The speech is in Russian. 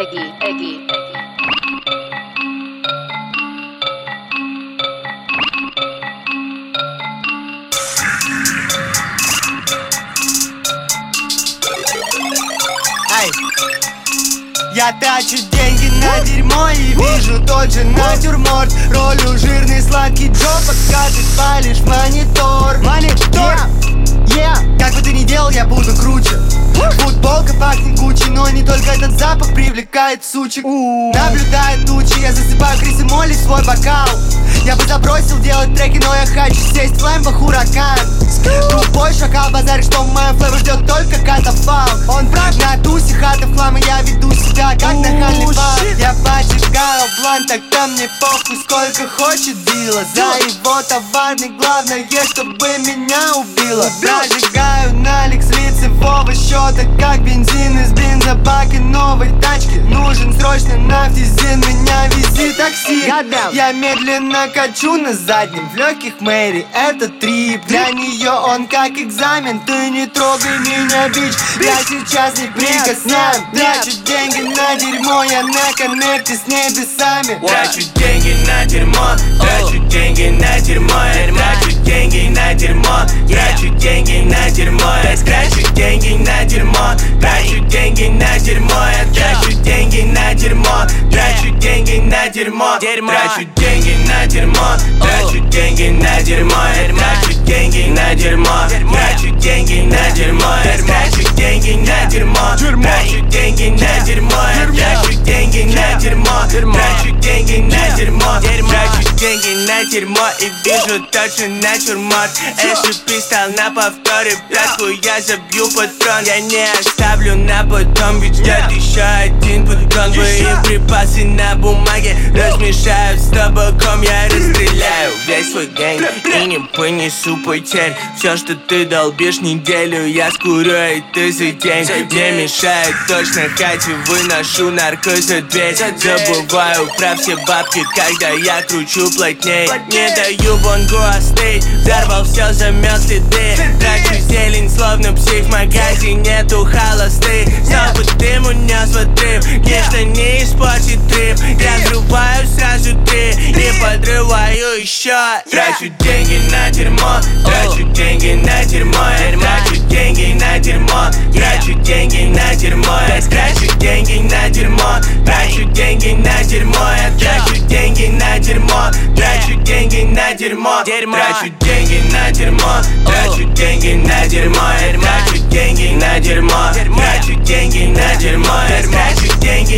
Эгги. Я трачу деньги на дерьмо и вижу тот же натюрморт. Ролю жирный сладкий Джо, пока ты палишь монитор. Как бы ты ни делал, я буду круче. Футболка пахнет Гуччи, но не только этот запах привлекает сучек. Наблюдая тучи, я засыпаю Крис и Молли в свой бокал. Я бы забросил делать треки, но я хочу сесть в Лэмбо Хуракан. Тупой шакал базарит, что моя флэва ждет только катафалк. Он прав на тусе, хата в хлам, и я веду себя как нахальный пап. Я поджигаю блант, тогда мне похуй, сколько хочет била. За его товарный, главное, чтобы меня убило. Прожигаю налик с лицевого счета, как бензин из бензобака новой тачки. Нужен срочно нафтизин, меня вези такси. Я медленно качу на заднем, в легких Мэри, это трип. Для нее он как экзамен, ты не трогай меня, бич. Я сейчас не прикоснем. Трачу деньги на дерьмо, я на коннекте с небесами. Трачу деньги на дерьмо, трачу деньги на дерьмо, трачу деньги на дерьмо, трачу деньги на дерьмо, трачу деньги на дерьмо, трачу деньги на дерьмо, трачу деньги на дерьмо, трачу деньги на дерьмо, трачу деньги на дерьмо, трачу деньги на дерьмо, трачу деньги на дерьмо, трачу деньги на дерьмо, трачу деньги на дерьмо, трачу деньги на дерьмо, трачу деньги на дерьмо, трачу деньги на дерьмо, трачу деньги на дерьмо и вижу тот же натюрморт. Если пистол на повторе, братку я забью патрон. Я не оставлю на потом, ведь ждет еще один патрон. Боеприпасы на бумаге размешаю с табаком. Я расстреляю весь свой гэнг и не понесу потерь. Все, что ты долбишь неделю, я скурю, и ты за день. Не мешает точно, хотя выношу нарко за дверь. Забываю про все бабки, когда я кручу плотней. Не даю бонгу остыть, взорвал все, замел следы. Трачу зелень, словно псих, в магазине нету холостых. Снова дым унес в отрыв, ничто не испортит трип. Я взрываю сразу три и подрываю еще. Трачу деньги на дерьмо, трачу деньги на дерьмо, трачу деньги на дерьмо, трачу деньги на дерьмо, трачу деньги на дерьмо, трачу деньги на дерьмо, трачу деньги на дерьмо, трачу деньги на дерьмо, трачу деньги на дерьмо, трачу деньги на дерьмо, трачу деньги на дерьмо, трачу деньги на дерьмо, трачу деньги